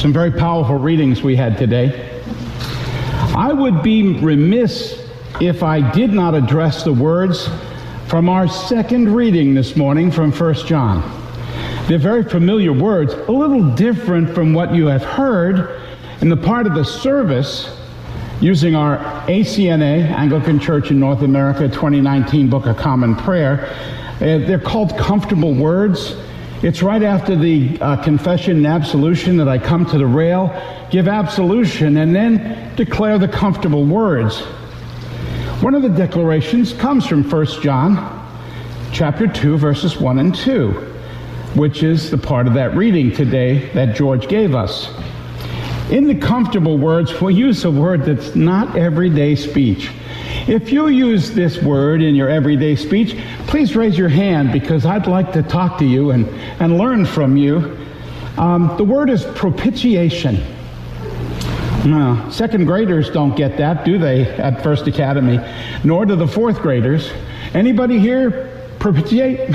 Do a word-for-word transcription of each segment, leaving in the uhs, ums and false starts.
Some very powerful readings we had today. I would be remiss if I did not address the words from our second reading this morning from First John. They're very familiar words, a little different from what you have heard in the part of the service using our A C N A, Anglican Church in North America, twenty nineteen Book of Common Prayer. Uh, they're called comfortable words. It's right after the uh, confession and absolution that I come to the rail, give absolution, and then declare the comfortable words. One of the declarations comes from First John, chapter two, verses one and two, which is the part of that reading today that George gave us. In the comfortable words, we'll use a word that's not everyday speech. If you use this word in your everyday speech, please raise your hand because I'd like to talk to you and, and learn from you. Um, the word is propitiation. No, second graders don't get that, do they, at First Academy? Nor do the fourth graders. Anybody here propitiate?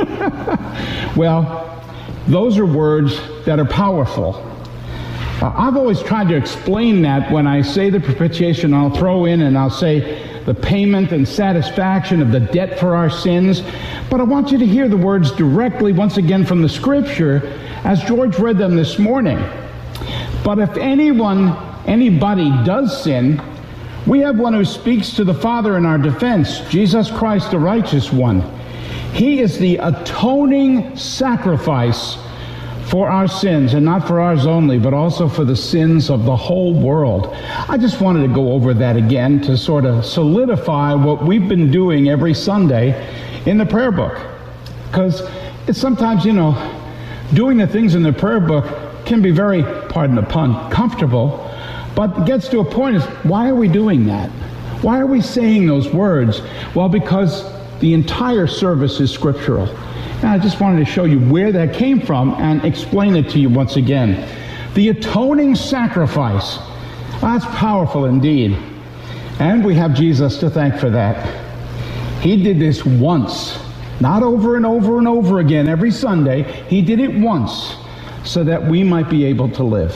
Well, those are words that are powerful. Uh, I've always tried to explain that when I say the propitiation, I'll throw in and I'll say the payment and satisfaction of the debt for our sins. But I want you to hear the words directly once again from the Scripture as George read them this morning. But if anyone, anybody does sin, we have one who speaks to the Father in our defense, Jesus Christ, the righteous one. He is the atoning sacrifice for our sins, and not for ours only, but also for the sins of the whole world. I just wanted to go over that again to sort of solidify what we've been doing every Sunday in the prayer book. Because it's sometimes, you know, doing the things in the prayer book can be very, pardon the pun, comfortable, but it gets to a point is, why are we doing that? Why are we saying those words? Well, because the entire service is scriptural. And I just wanted to show you where that came from and explain it to you once again. The atoning sacrifice. That's powerful indeed. And we have Jesus to thank for that. He did this once, not over and over and over again every Sunday. He did it once so that we might be able to live.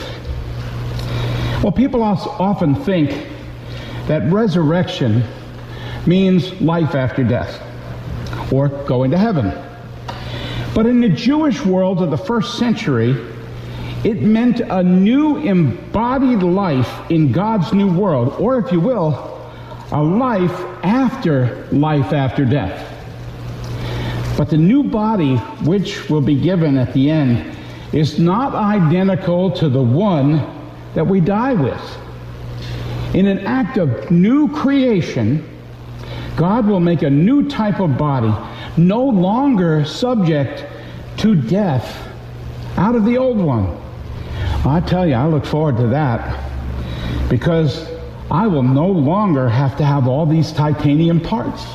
Well, people often think that resurrection means life after death or going to heaven. But in the Jewish world of the first century, it meant a new embodied life in God's new world, or if you will, a life after life after death. But the new body which will be given at the end is not identical to the one that we die with. In an act of new creation, God will make a new type of body, no longer subject to death, out of the old one. I tell you, I look forward to that, because I will no longer have to have all these titanium parts.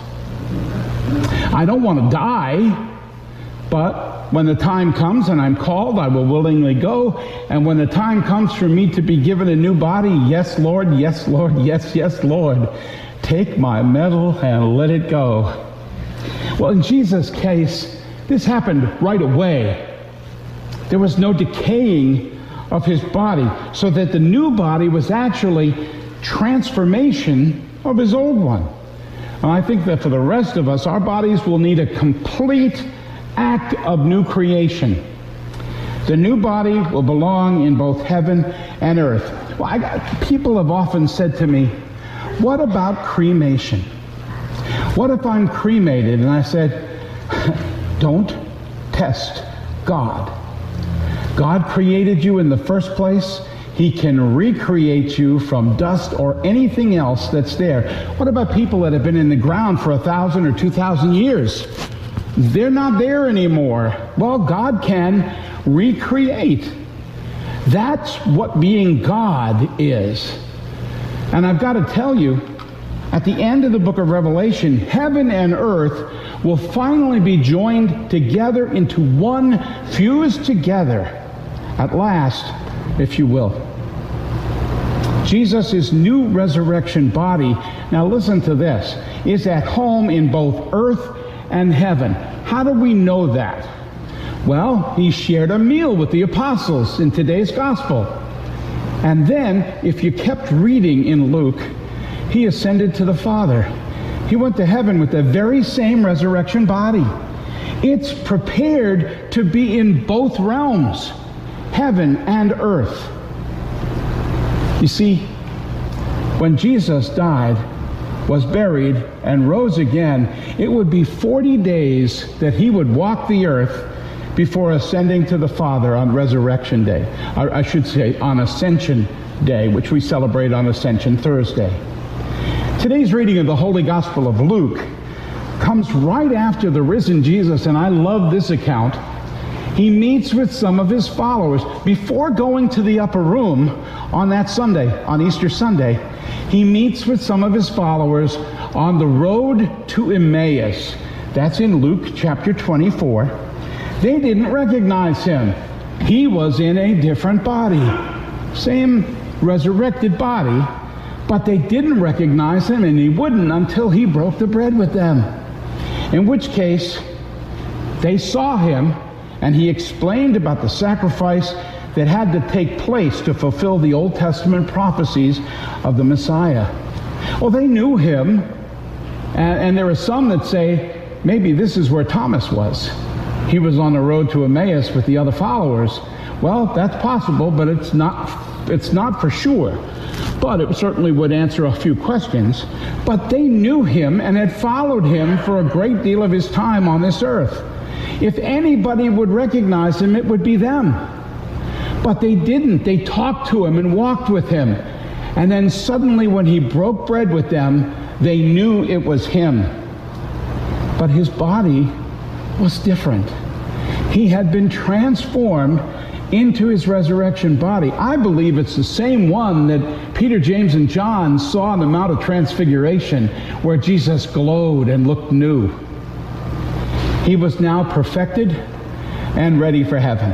I don't want to die, but when the time comes and I'm called, I will willingly go. And when the time comes for me to be given a new body, yes, Lord, yes, Lord, yes, yes, Lord, take my metal and let it go. Well, in Jesus' case, this happened right away. There was no decaying of his body, so that the new body was actually transformation of his old one. And I think that for the rest of us, our bodies will need a complete act of new creation. The new body will belong in both heaven and earth. Well, I got, people have often said to me, what about cremation? What if I'm cremated? And I said, don't test God. God created you in the first place. He can recreate you from dust or anything else that's there. What about people that have been in the ground for a thousand or two thousand years? They're not there anymore. Well, God can recreate. That's what being God is. And I've got to tell you, at the end of the book of Revelation, heaven and earth will finally be joined together into one, fused together, at last, if you will. Jesus' new resurrection body, now listen to this, is at home in both earth and heaven. How do we know that? Well, he shared a meal with the apostles in today's gospel. And then, if you kept reading in Luke, he ascended to the Father. He went to heaven with the very same resurrection body. It's prepared to be in both realms, heaven and earth. You see, when Jesus died, was buried, and rose again, it would be forty days that he would walk the earth before ascending to the Father on Resurrection Day. Or I should say on Ascension Day, which we celebrate on Ascension Thursday. Today's reading of the Holy Gospel of Luke comes right after the risen Jesus, and I love this account. He meets with some of his followers. Before going to the upper room on that Sunday, on Easter Sunday, he meets with some of his followers on the road to Emmaus. That's in Luke chapter twenty-four. They didn't recognize him. He was in a different body. Same resurrected body, but they didn't recognize him, and he wouldn't until he broke the bread with them. In which case, they saw him, and he explained about the sacrifice that had to take place to fulfill the Old Testament prophecies of the Messiah. Well, they knew him, and, and there are some that say, maybe this is where Thomas was. He was on the road to Emmaus with the other followers. Well, that's possible, but it's not, it's not for sure. But it certainly would answer a few questions. But they knew him and had followed him for a great deal of his time on this earth. If anybody would recognize him, it would be them. But they didn't. They talked to him and walked with him. And then suddenly when he broke bread with them, they knew it was him. But his body was different. He had been transformed into his resurrection body. I believe it's the same one that Peter, James, and John saw on the Mount of Transfiguration, where Jesus glowed and looked new. He was now perfected and ready for heaven.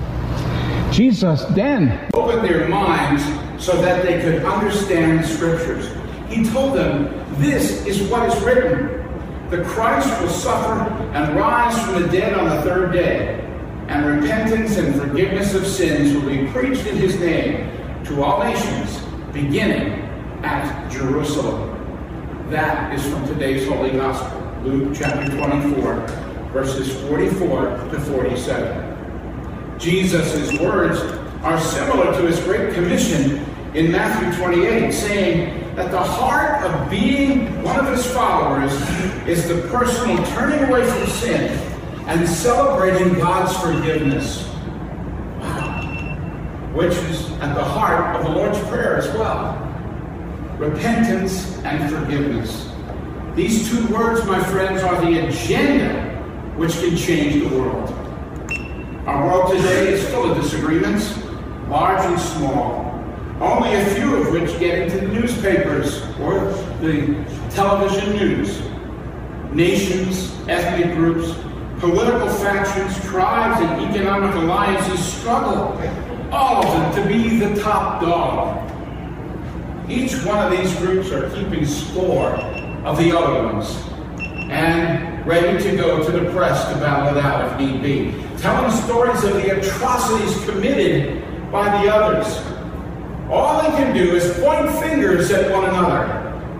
Jesus then opened their minds so that they could understand the Scriptures. He told them, this is what is written. The Christ will suffer and rise from the dead on the third day, and repentance and forgiveness of sins will be preached in his name to all nations, beginning at Jerusalem. That is from today's Holy Gospel, Luke chapter twenty-four, verses forty-four to forty-seven. Jesus' words are similar to his great commission in Matthew twenty-eight, saying that the heart of being one of his followers is the personal turning away from sin and celebrating God's forgiveness. Wow. Which is at the heart of the Lord's Prayer as well. Repentance and forgiveness. These two words, my friends, are the agenda which can change the world. Our world today is full of disagreements, large and small, only a few of which get into the newspapers or the television news. Nations, ethnic groups, political factions, tribes, and economic alliances struggle, all of them, to be the top dog. Each one of these groups are keeping score of the other ones and ready to go to the press to battle it out if need be, telling stories of the atrocities committed by the others. All they can do is point fingers at one another.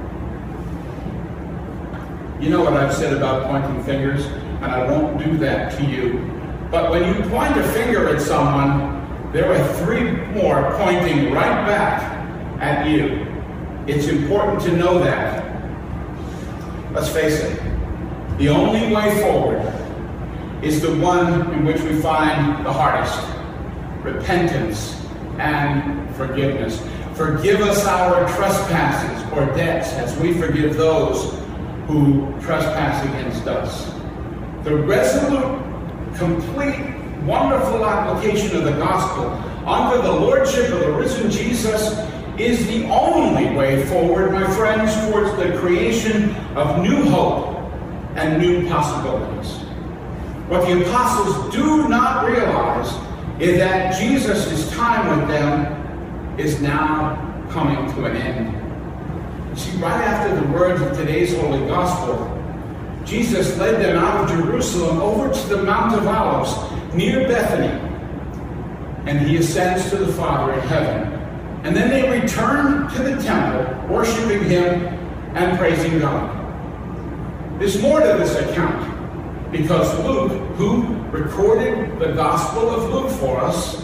You know what I've said about pointing fingers, and I won't do that to you. But when you point a finger at someone, there are three more pointing right back at you. It's important to know that. Let's face it, the only way forward is the one in which we find the hardest: repentance and forgiveness. Forgive us our trespasses or debts as we forgive those who trespass against us. The resolute, complete, wonderful application of the gospel under the lordship of the risen Jesus is the only way forward, my friends, towards the creation of new hope and new possibilities. What the apostles do not realize is that Jesus' time with them is now coming to an end. You see, right after the words of today's Holy Gospel, Jesus led them out of Jerusalem over to the Mount of Olives, near Bethany, and he ascends to the Father in heaven. And then they return to the temple, worshiping him and praising God. There's more to this account, because Luke, who recorded the Gospel of Luke for us,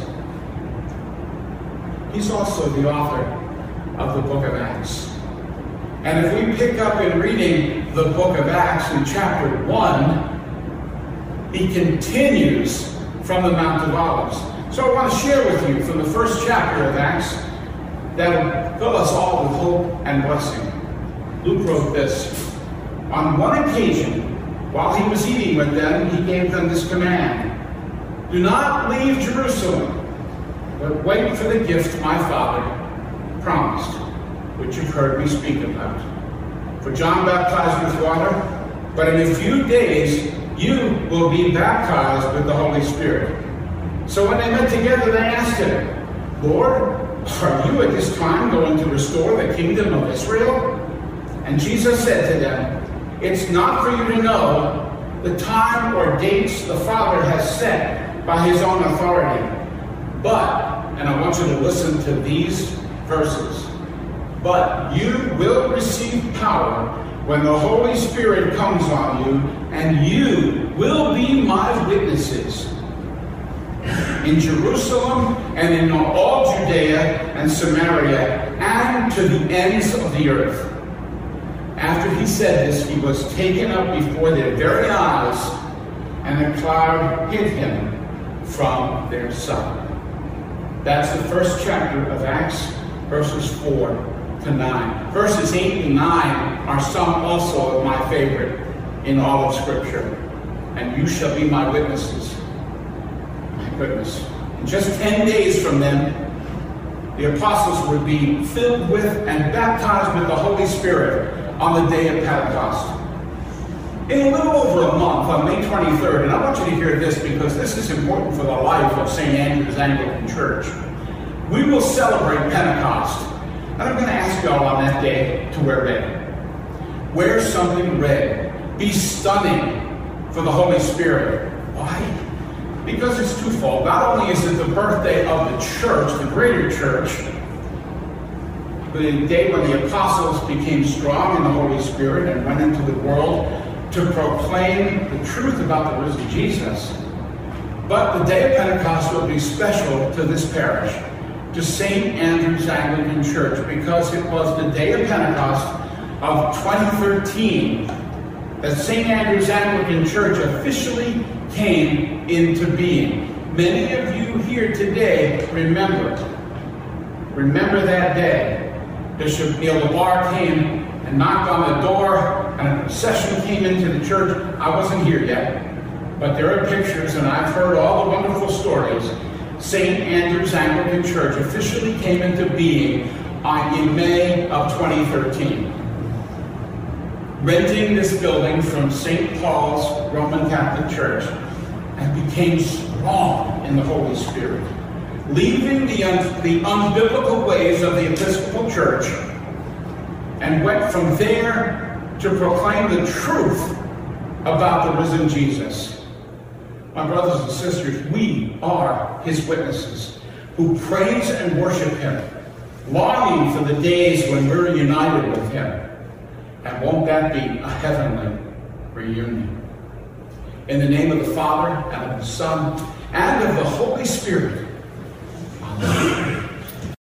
he's also the author of the book of Acts. And if we pick up in reading the book of Acts in chapter one, he continues from the Mount of Olives. So I want to share with you from the first chapter of Acts that will fill us all with hope and blessing. Luke wrote this: on one occasion, while he was eating with them, he gave them this command: do not leave Jerusalem, but wait for the gift my Father promised, which you've heard me speak about. For John baptized with water, but in a few days you will be baptized with the Holy Spirit. So when they met together, they asked him, Lord, are you at this time going to restore the kingdom of Israel? And Jesus said to them, it's not for you to know the time or dates the Father has set by his own authority. But, and I want you to listen to these verses, but you will receive power when the Holy Spirit comes on you, and you will be my witnesses in Jerusalem and in all Judea and Samaria and to the ends of the earth. After he said this, he was taken up before their very eyes, and a cloud hid him from their sight. That's the first chapter of Acts, verses four to nine. Verses eight and nine are some also of my favorite in all of Scripture. And you shall be my witnesses. My goodness. In just ten days from then, the apostles would be filled with and baptized with the Holy Spirit on the day of Pentecost. In a little over a month, on May twenty-third, and I want you to hear this because this is important for the life of Saint Andrew's Anglican Church, we will celebrate Pentecost. And I'm going to ask y'all on that day to wear red. Wear something red. Be stunning for the Holy Spirit. Why? Because it's twofold. Not only is it the birthday of the church, the greater church, the day when the apostles became strong in the Holy Spirit and went into the world to proclaim the truth about the risen Jesus, but the day of Pentecost will be special to this parish, to Saint Andrew's Anglican Church, because it was the day of Pentecost of twenty thirteen that Saint Andrew's Anglican Church officially came into being. Many of you here today remember, remember that day. Bishop Neil LaBar came and knocked on the door, and a procession came into the church. I wasn't here yet, but there are pictures, and I've heard all the wonderful stories. Saint Andrew's Anglican Church officially came into being in May of twenty thirteen. Renting this building from Saint Paul's Roman Catholic Church, and became strong in the Holy Spirit, leaving the, un- the unbiblical ways of the Episcopal Church, and went from there to proclaim the truth about the risen Jesus. My brothers and sisters, we are his witnesses who praise and worship him, longing for the days when we're united with him. And won't that be a heavenly reunion? In the name of the Father, and of the Son, and of the Holy Spirit. Amen.